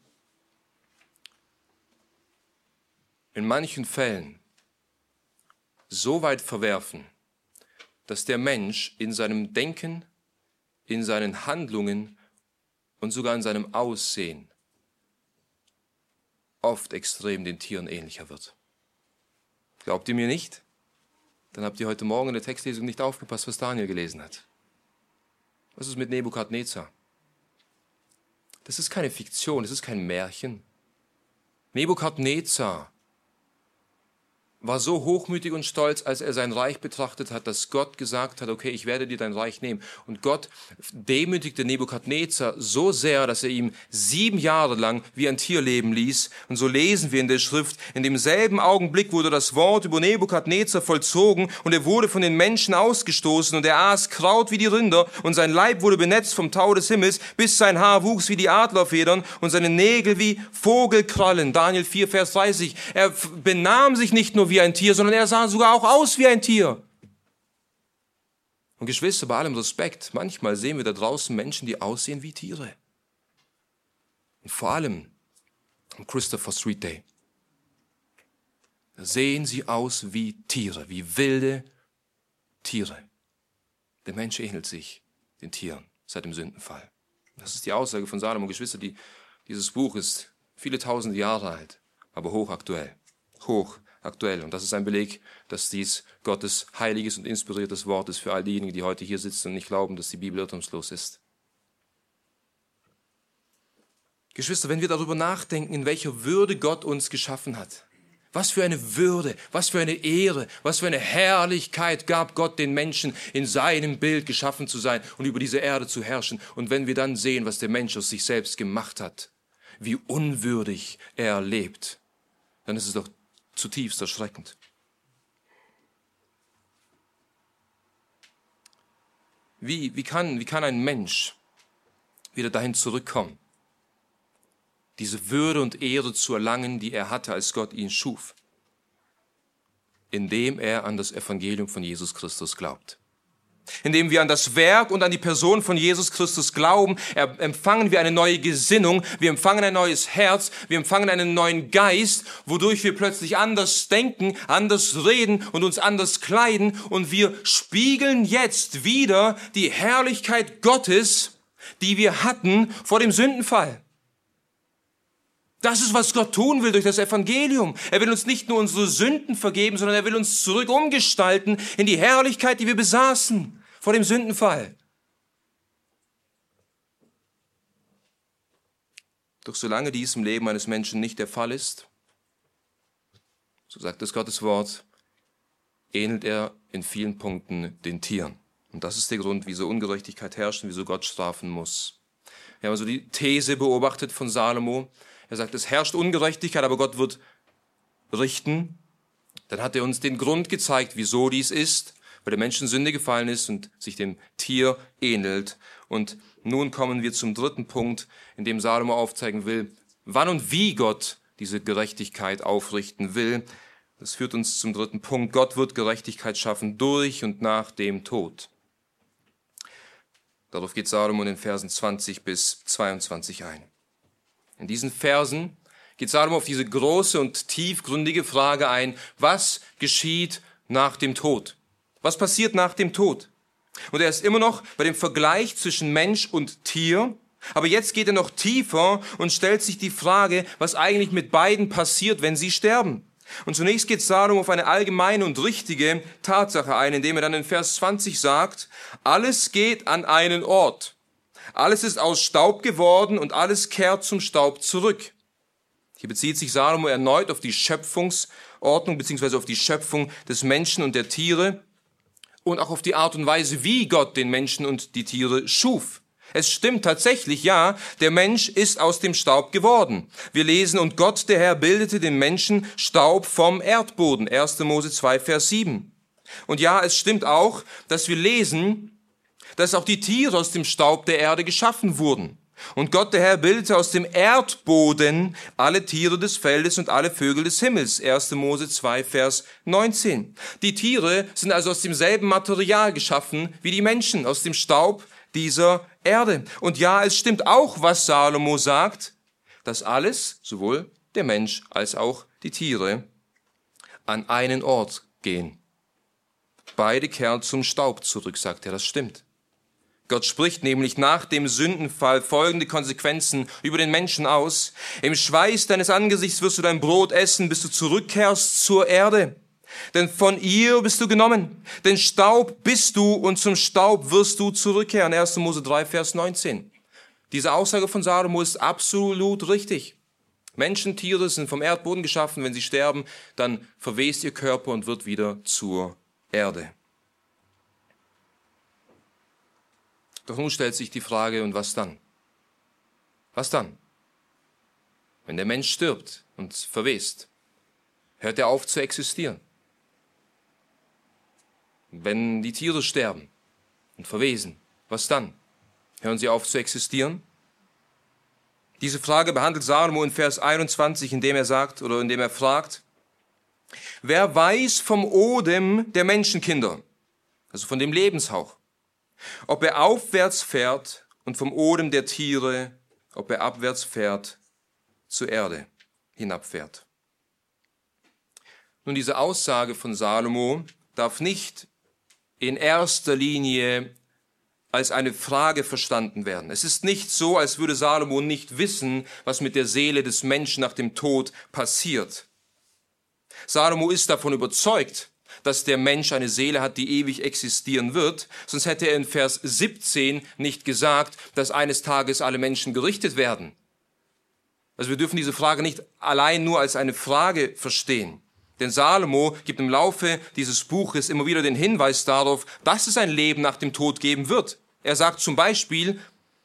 in manchen Fällen so weit verwerfen, dass der Mensch in seinem Denken, in seinen Handlungen und sogar in seinem Aussehen oft extrem den Tieren ähnlicher wird. Glaubt ihr mir nicht? Dann habt ihr heute Morgen in der Textlesung nicht aufgepasst, was Daniel gelesen hat. Was ist mit Nebukadnezar? Das ist keine Fiktion, das ist kein Märchen. Nebukadnezar war so hochmütig und stolz, als er sein Reich betrachtet hat, dass Gott gesagt hat, okay, ich werde dir dein Reich nehmen. Und Gott demütigte Nebukadnezar so sehr, dass er ihm 7 Jahre lang wie ein Tier leben ließ. Und so lesen wir in der Schrift, in demselben Augenblick wurde das Wort über Nebukadnezar vollzogen und er wurde von den Menschen ausgestoßen und er aß Kraut wie die Rinder und sein Leib wurde benetzt vom Tau des Himmels, bis sein Haar wuchs wie die Adlerfedern und seine Nägel wie Vogelkrallen. Daniel 4, Vers 30. Er benahm sich nicht nur wie ein Tier, sondern er sah sogar auch aus wie ein Tier. Und Geschwister, bei allem Respekt, manchmal sehen wir da draußen Menschen, die aussehen wie Tiere. Und vor allem am Christopher Street Day. Da sehen sie aus wie Tiere, wie wilde Tiere. Der Mensch ähnelt sich den Tieren seit dem Sündenfall. Das ist die Aussage von Salomo. Geschwister, dieses Buch ist viele tausend Jahre alt, aber hochaktuell. Hochaktuell. Und das ist ein Beleg, dass dies Gottes heiliges und inspiriertes Wort ist für all diejenigen, die heute hier sitzen und nicht glauben, dass die Bibel irrtumslos ist. Geschwister, wenn wir darüber nachdenken, in welcher Würde Gott uns geschaffen hat, was für eine Würde, was für eine Ehre, was für eine Herrlichkeit gab Gott den Menschen, in seinem Bild geschaffen zu sein und über diese Erde zu herrschen. Und wenn wir dann sehen, was der Mensch aus sich selbst gemacht hat, wie unwürdig er lebt, dann ist es doch zutiefst erschreckend. Wie kann ein Mensch wieder dahin zurückkommen, diese Würde und Ehre zu erlangen, die er hatte, als Gott ihn schuf, indem er an das Evangelium von Jesus Christus glaubt? Indem wir an das Werk und an die Person von Jesus Christus glauben, empfangen wir eine neue Gesinnung, wir empfangen ein neues Herz, wir empfangen einen neuen Geist, wodurch wir plötzlich anders denken, anders reden und uns anders kleiden und wir spiegeln jetzt wieder die Herrlichkeit Gottes, die wir hatten vor dem Sündenfall. Das ist, was Gott tun will durch das Evangelium. Er will uns nicht nur unsere Sünden vergeben, sondern er will uns zurück umgestalten in die Herrlichkeit, die wir besaßen vor dem Sündenfall. Doch solange dies im Leben eines Menschen nicht der Fall ist, so sagt es Gottes Wort, ähnelt er in vielen Punkten den Tieren. Und das ist der Grund, wieso Ungerechtigkeit herrscht und wieso Gott strafen muss. Wir haben also die These beobachtet von Salomo. Er sagt, es herrscht Ungerechtigkeit, aber Gott wird richten. Dann hat er uns den Grund gezeigt, wieso dies ist, weil der Mensch in Sünde gefallen ist und sich dem Tier ähnelt. Und nun kommen wir zum dritten Punkt, in dem Salomo aufzeigen will, wann und wie Gott diese Gerechtigkeit aufrichten will. Das führt uns zum dritten Punkt. Gott wird Gerechtigkeit schaffen durch und nach dem Tod. Darauf geht Salomo in den Versen 20 bis 22 ein. In diesen Versen geht Salomo auf diese große und tiefgründige Frage ein, was geschieht nach dem Tod? Was passiert nach dem Tod? Und er ist immer noch bei dem Vergleich zwischen Mensch und Tier, aber jetzt geht er noch tiefer und stellt sich die Frage, was eigentlich mit beiden passiert, wenn sie sterben. Und zunächst geht Salomo auf eine allgemeine und richtige Tatsache ein, indem er dann in Vers 20 sagt, alles geht an einen Ort. Alles ist aus Staub geworden und alles kehrt zum Staub zurück. Hier bezieht sich Salomo erneut auf die Schöpfungsordnung bzw. auf die Schöpfung des Menschen und der Tiere und auch auf die Art und Weise, wie Gott den Menschen und die Tiere schuf. Es stimmt tatsächlich, ja, der Mensch ist aus dem Staub geworden. Wir lesen, und Gott, der Herr, bildete den Menschen Staub vom Erdboden. 1. Mose 2, Vers 7. Und ja, es stimmt auch, dass wir lesen, dass auch die Tiere aus dem Staub der Erde geschaffen wurden. Und Gott, der Herr, bildete aus dem Erdboden alle Tiere des Feldes und alle Vögel des Himmels. 1. Mose 2, Vers 19. Die Tiere sind also aus demselben Material geschaffen wie die Menschen, aus dem Staub dieser Erde. Und ja, es stimmt auch, was Salomo sagt, dass alles, sowohl der Mensch als auch die Tiere, an einen Ort gehen. Beide kehren zum Staub zurück, sagt er, das stimmt. Gott spricht nämlich nach dem Sündenfall folgende Konsequenzen über den Menschen aus. Im Schweiß deines Angesichts wirst du dein Brot essen, bis du zurückkehrst zur Erde. Denn von ihr bist du genommen. Denn Staub bist du und zum Staub wirst du zurückkehren. 1. Mose 3, Vers 19. Diese Aussage von Salomo ist absolut richtig. Menschen, Tiere sind vom Erdboden geschaffen. Wenn sie sterben, dann verwest ihr Körper und wird wieder zur Erde. Doch nun stellt sich die Frage, und was dann? Was dann? Wenn der Mensch stirbt und verwest, hört er auf zu existieren. Wenn die Tiere sterben und verwesen, was dann? Hören sie auf zu existieren? Diese Frage behandelt Salomo in Vers 21, indem er sagt oder indem er fragt, wer weiß vom Odem der Menschenkinder, also von dem Lebenshauch, ob er aufwärts fährt und vom Odem der Tiere, ob er abwärts fährt, zur Erde hinabfährt. Nun, diese Aussage von Salomo darf nicht in erster Linie als eine Frage verstanden werden. Es ist nicht so, als würde Salomo nicht wissen, was mit der Seele des Menschen nach dem Tod passiert. Salomo ist davon überzeugt, dass der Mensch eine Seele hat, die ewig existieren wird. Sonst hätte er in Vers 17 nicht gesagt, dass eines Tages alle Menschen gerichtet werden. Also wir dürfen diese Frage nicht allein nur als eine Frage verstehen. Denn Salomo gibt im Laufe dieses Buches immer wieder den Hinweis darauf, dass es ein Leben nach dem Tod geben wird. Er sagt zum Beispiel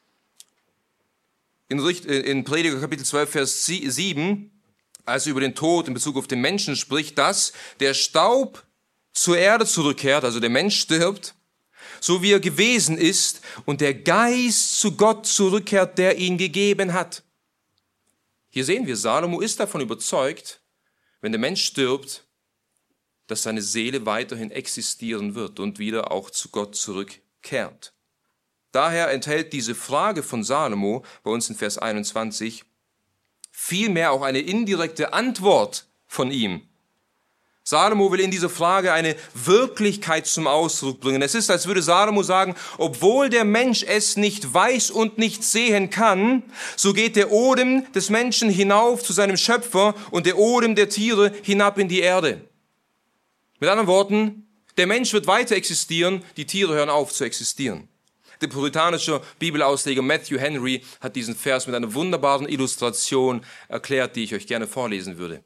in Prediger Kapitel 12, Vers 7, als er über den Tod in Bezug auf den Menschen spricht, dass der Staub zur Erde zurückkehrt, also der Mensch stirbt, so wie er gewesen ist, und der Geist zu Gott zurückkehrt, der ihn gegeben hat. Hier sehen wir, Salomo ist davon überzeugt, wenn der Mensch stirbt, dass seine Seele weiterhin existieren wird und wieder auch zu Gott zurückkehrt. Daher enthält diese Frage von Salomo bei uns in Vers 21 vielmehr auch eine indirekte Antwort von ihm. Salomo will in dieser Frage eine Wirklichkeit zum Ausdruck bringen. Es ist, als würde Salomo sagen, obwohl der Mensch es nicht weiß und nicht sehen kann, so geht der Odem des Menschen hinauf zu seinem Schöpfer und der Odem der Tiere hinab in die Erde. Mit anderen Worten, der Mensch wird weiter existieren, die Tiere hören auf zu existieren. Der puritanische Bibelausleger Matthew Henry hat diesen Vers mit einer wunderbaren Illustration erklärt, die ich euch gerne vorlesen würde.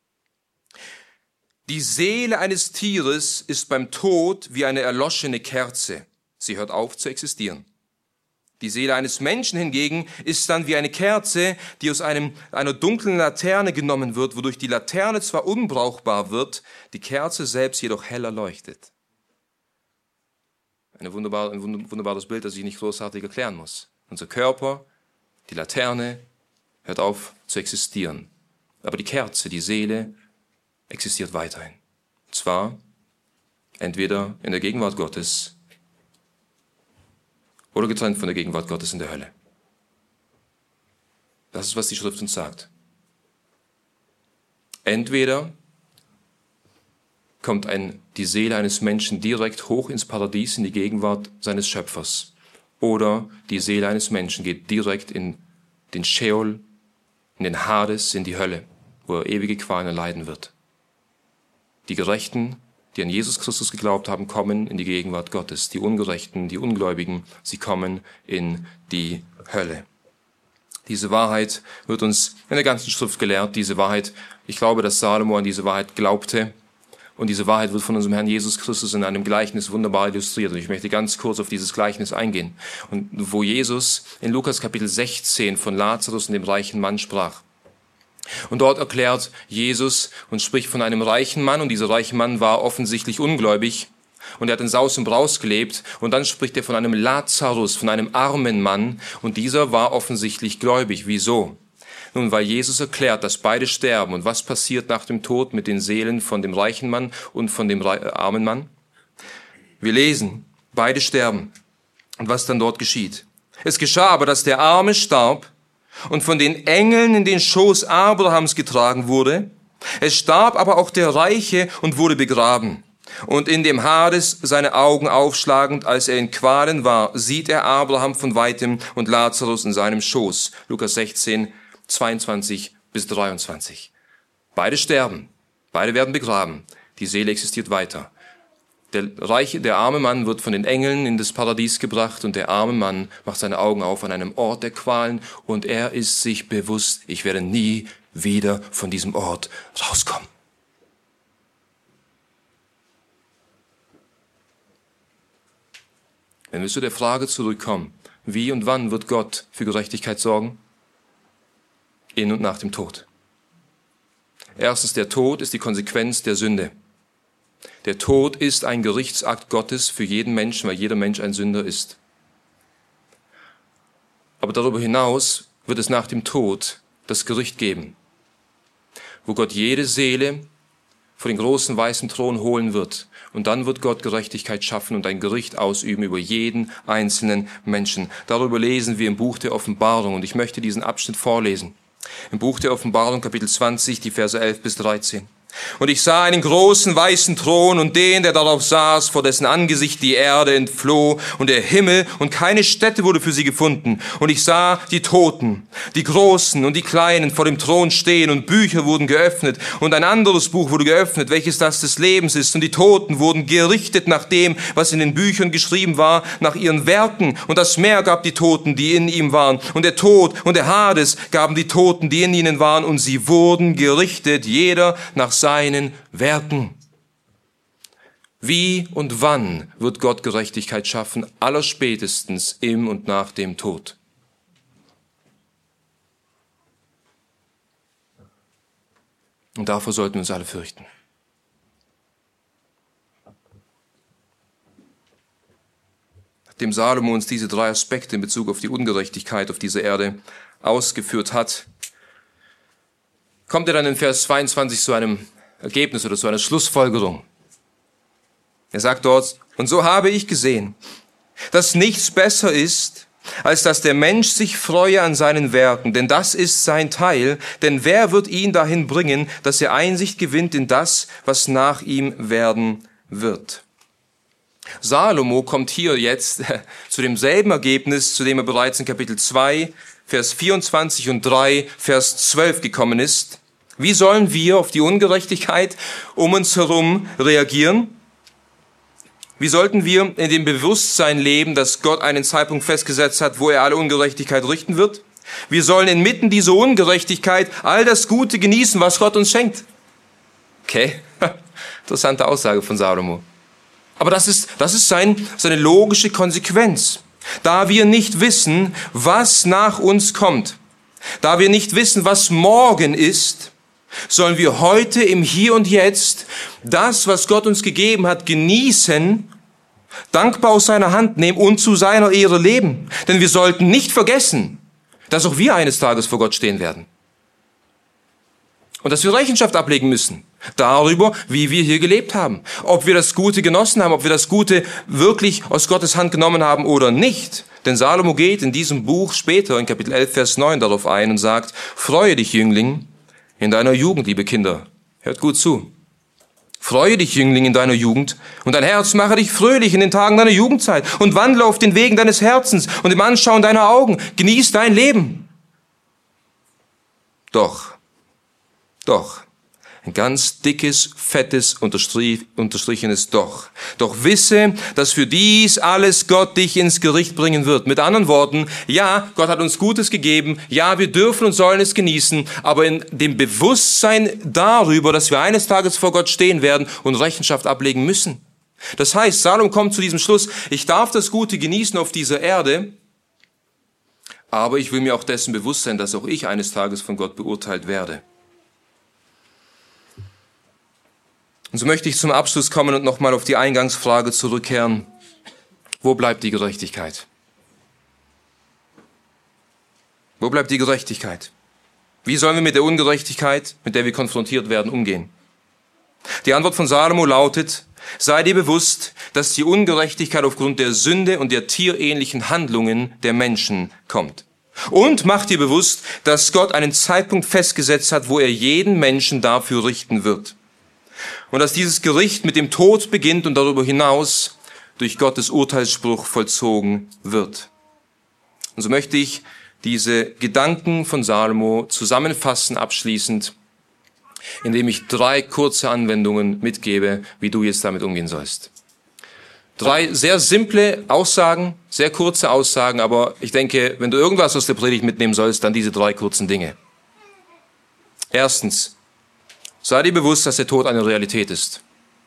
Die Seele eines Tieres ist beim Tod wie eine erloschene Kerze. Sie hört auf zu existieren. Die Seele eines Menschen hingegen ist dann wie eine Kerze, die aus einer dunklen Laterne genommen wird, wodurch die Laterne zwar unbrauchbar wird, die Kerze selbst jedoch heller leuchtet. Ein wunderbares Bild, das ich nicht großartig erklären muss. Unser Körper, die Laterne, hört auf zu existieren. Aber die Kerze, die Seele, existiert weiterhin. Und zwar entweder in der Gegenwart Gottes oder getrennt von der Gegenwart Gottes in der Hölle. Das ist, was die Schrift uns sagt. Entweder kommt die Seele eines Menschen direkt hoch ins Paradies, in die Gegenwart seines Schöpfers. Oder die Seele eines Menschen geht direkt in den Scheol, in den Hades, in die Hölle, wo er ewige Qualen erleiden wird. Die Gerechten, die an Jesus Christus geglaubt haben, kommen in die Gegenwart Gottes. Die Ungerechten, die Ungläubigen, sie kommen in die Hölle. Diese Wahrheit wird uns in der ganzen Schrift gelehrt. Diese Wahrheit, ich glaube, dass Salomo an diese Wahrheit glaubte. Und diese Wahrheit wird von unserem Herrn Jesus Christus in einem Gleichnis wunderbar illustriert. Und ich möchte ganz kurz auf dieses Gleichnis eingehen. Und wo Jesus in Lukas Kapitel 16 von Lazarus und dem reichen Mann sprach. Und dort erklärt Jesus und spricht von einem reichen Mann. Und dieser reiche Mann war offensichtlich ungläubig. Und er hat in Saus und Braus gelebt. Und dann spricht er von einem Lazarus, von einem armen Mann. Und dieser war offensichtlich gläubig. Wieso? Nun, weil Jesus erklärt, dass beide sterben. Und was passiert nach dem Tod mit den Seelen von dem reichen Mann und von dem armen Mann? Wir lesen, beide sterben. Und was dann dort geschieht? Es geschah aber, dass der Arme starb und von den Engeln in den Schoß Abrahams getragen wurde. Es starb aber auch der Reiche und wurde begraben. Und in dem Hades seine Augen aufschlagend, als er in Qualen war, sieht er Abraham von weitem und Lazarus in seinem Schoß. Lukas 16, 22 bis 23. Beide sterben, beide werden begraben. Die Seele existiert weiter. Der arme Mann wird von den Engeln in das Paradies gebracht und der arme Mann macht seine Augen auf an einem Ort der Qualen und er ist sich bewusst, ich werde nie wieder von diesem Ort rauskommen. Wenn wir zu der Frage zurückkommen, wie und wann wird Gott für Gerechtigkeit sorgen? In und nach dem Tod. Erstens, der Tod ist die Konsequenz der Sünde. Der Tod ist ein Gerichtsakt Gottes für jeden Menschen, weil jeder Mensch ein Sünder ist. Aber darüber hinaus wird es nach dem Tod das Gericht geben, wo Gott jede Seele vor den großen weißen Thron holen wird. Und dann wird Gott Gerechtigkeit schaffen und ein Gericht ausüben über jeden einzelnen Menschen. Darüber lesen wir im Buch der Offenbarung und ich möchte diesen Abschnitt vorlesen. Im Buch der Offenbarung, Kapitel 20, die Verse 11 bis 13. Und ich sah einen großen weißen Thron und den, der darauf saß, vor dessen Angesicht die Erde entfloh und der Himmel und keine Stätte wurde für sie gefunden. Und ich sah die Toten, die Großen und die Kleinen vor dem Thron stehen und Bücher wurden geöffnet und ein anderes Buch wurde geöffnet, welches das des Lebens ist. Und die Toten wurden gerichtet nach dem, was in den Büchern geschrieben war, nach ihren Werken. Und das Meer gab die Toten, die in ihm waren. Und der Tod und der Hades gaben die Toten, die in ihnen waren. Und sie wurden gerichtet, jeder nach seinen Werken. Wie und wann wird Gott Gerechtigkeit schaffen? Allerspätestens im und nach dem Tod. Und davor sollten wir uns alle fürchten. Nachdem Salomo uns diese drei Aspekte in Bezug auf die Ungerechtigkeit auf dieser Erde ausgeführt hat, kommt er dann in Vers 22 zu einem Ergebnis oder zu einer Schlussfolgerung. Er sagt dort, und so habe ich gesehen, dass nichts besser ist, als dass der Mensch sich freue an seinen Werken, denn das ist sein Teil, denn wer wird ihn dahin bringen, dass er Einsicht gewinnt in das, was nach ihm werden wird? Salomo kommt hier jetzt zu demselben Ergebnis, zu dem er bereits in Kapitel 2, Vers 24 und 3, Vers 12 gekommen ist. Wie sollen wir auf die Ungerechtigkeit um uns herum reagieren? Wie sollten wir in dem Bewusstsein leben, dass Gott einen Zeitpunkt festgesetzt hat, wo er alle Ungerechtigkeit richten wird? Wir sollen inmitten dieser Ungerechtigkeit all das Gute genießen, was Gott uns schenkt. Okay, interessante Aussage von Salomo. Aber das ist seine logische Konsequenz. Da wir nicht wissen, was nach uns kommt, da wir nicht wissen, was morgen ist, sollen wir heute im Hier und Jetzt das, was Gott uns gegeben hat, genießen, dankbar aus seiner Hand nehmen und zu seiner Ehre leben. Denn wir sollten nicht vergessen, dass auch wir eines Tages vor Gott stehen werden. Und dass wir Rechenschaft ablegen müssen darüber, wie wir hier gelebt haben. Ob wir das Gute genossen haben, ob wir das Gute wirklich aus Gottes Hand genommen haben oder nicht. Denn Salomo geht in diesem Buch später, in Kapitel 11, Vers 9, darauf ein und sagt, freue dich, Jüngling, in deiner Jugend, liebe Kinder. Hört gut zu. Freue dich, Jüngling, in deiner Jugend, und dein Herz mache dich fröhlich in den Tagen deiner Jugendzeit und wandle auf den Wegen deines Herzens und im Anschauen deiner Augen. Genieß dein Leben. Doch, ein ganz dickes, fettes, unterstrichenes Doch. Doch wisse, dass für dies alles Gott dich ins Gericht bringen wird. Mit anderen Worten, ja, Gott hat uns Gutes gegeben, ja, wir dürfen und sollen es genießen, aber in dem Bewusstsein darüber, dass wir eines Tages vor Gott stehen werden und Rechenschaft ablegen müssen. Das heißt, Salomo kommt zu diesem Schluss, ich darf das Gute genießen auf dieser Erde, aber ich will mir auch dessen bewusst sein, dass auch ich eines Tages von Gott beurteilt werde. Und so möchte ich zum Abschluss kommen und nochmal auf die Eingangsfrage zurückkehren. Wo bleibt die Gerechtigkeit? Wo bleibt die Gerechtigkeit? Wie sollen wir mit der Ungerechtigkeit, mit der wir konfrontiert werden, umgehen? Die Antwort von Salomo lautet, sei dir bewusst, dass die Ungerechtigkeit aufgrund der Sünde und der tierähnlichen Handlungen der Menschen kommt. Und mach dir bewusst, dass Gott einen Zeitpunkt festgesetzt hat, wo er jeden Menschen dafür richten wird. Und dass dieses Gericht mit dem Tod beginnt und darüber hinaus durch Gottes Urteilsspruch vollzogen wird. Und so möchte ich diese Gedanken von Salomo zusammenfassen, abschließend, indem ich 3 kurze Anwendungen mitgebe, wie du jetzt damit umgehen sollst. 3 sehr simple Aussagen, sehr kurze Aussagen, aber ich denke, wenn du irgendwas aus der Predigt mitnehmen sollst, dann diese 3 kurzen Dinge. Erstens, sei dir bewusst, dass der Tod eine Realität ist.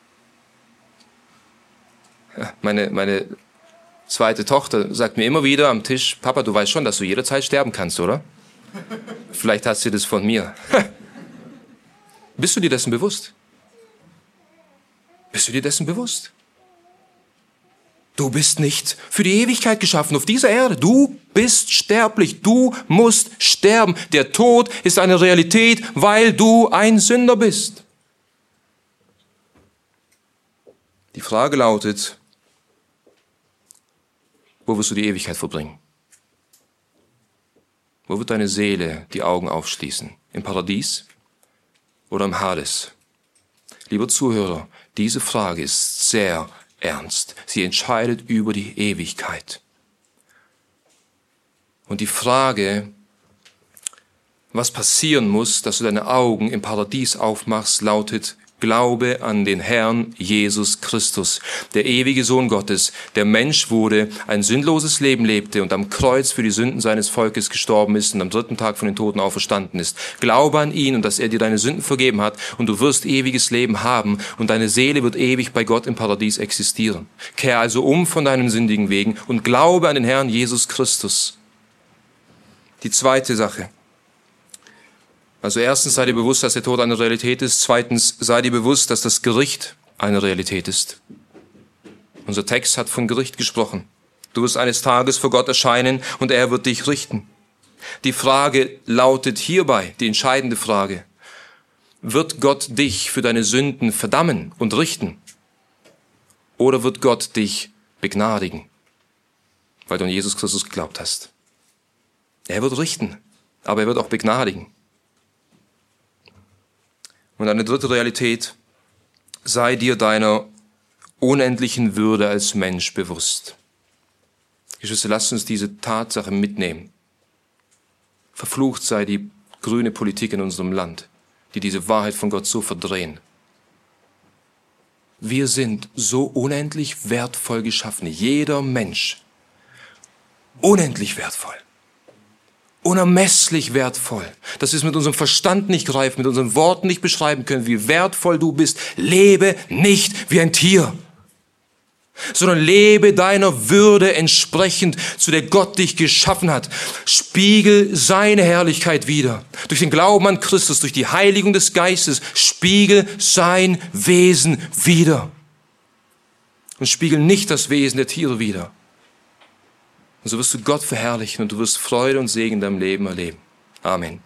Meine zweite Tochter sagt mir immer wieder am Tisch, Papa, du weißt schon, dass du jederzeit sterben kannst, oder? Vielleicht hast du das von mir. Bist du dir dessen bewusst? Bist du dir dessen bewusst? Du bist nicht für die Ewigkeit geschaffen auf dieser Erde. Du bist sterblich. Du musst sterben. Der Tod ist eine Realität, weil du ein Sünder bist. Die Frage lautet, wo wirst du die Ewigkeit verbringen? Wo wird deine Seele die Augen aufschließen? Im Paradies oder im Hades? Lieber Zuhörer, diese Frage ist sehr ernst. Sie entscheidet über die Ewigkeit. Und die Frage, was passieren muss, dass du deine Augen im Paradies aufmachst, lautet, Glaube an den Herrn Jesus Christus, der ewige Sohn Gottes, der Mensch wurde, ein sündloses Leben lebte und am Kreuz für die Sünden seines Volkes gestorben ist und am 3. Tag von den Toten auferstanden ist. Glaube an ihn und dass er dir deine Sünden vergeben hat und du wirst ewiges Leben haben und deine Seele wird ewig bei Gott im Paradies existieren. Kehr also um von deinen sündigen Wegen und glaube an den Herrn Jesus Christus. Die zweite Sache. Also erstens, sei dir bewusst, dass der Tod eine Realität ist. Zweitens, sei dir bewusst, dass das Gericht eine Realität ist. Unser Text hat von Gericht gesprochen. Du wirst eines Tages vor Gott erscheinen und er wird dich richten. Die Frage lautet hierbei, die entscheidende Frage, wird Gott dich für deine Sünden verdammen und richten? Oder wird Gott dich begnadigen, weil du an Jesus Christus geglaubt hast? Er wird richten, aber er wird auch begnadigen. Und eine dritte Realität: sei dir deiner unendlichen Würde als Mensch bewusst. Geschwister, lasst uns diese Tatsache mitnehmen. Verflucht sei die grüne Politik in unserem Land, die diese Wahrheit von Gott so verdrehen. Wir sind so unendlich wertvoll geschaffen. Jeder Mensch. Unendlich wertvoll. Unermesslich wertvoll. Dass wir es mit unserem Verstand nicht greifen, mit unseren Worten nicht beschreiben können, wie wertvoll du bist. Lebe nicht wie ein Tier, sondern lebe deiner Würde entsprechend, zu der Gott dich geschaffen hat. Spiegel seine Herrlichkeit wider. Durch den Glauben an Christus, durch die Heiligung des Geistes, spiegel sein Wesen wider. Und spiegel nicht das Wesen der Tiere wider. Und so wirst du Gott verherrlichen und du wirst Freude und Segen in deinem Leben erleben. Amen.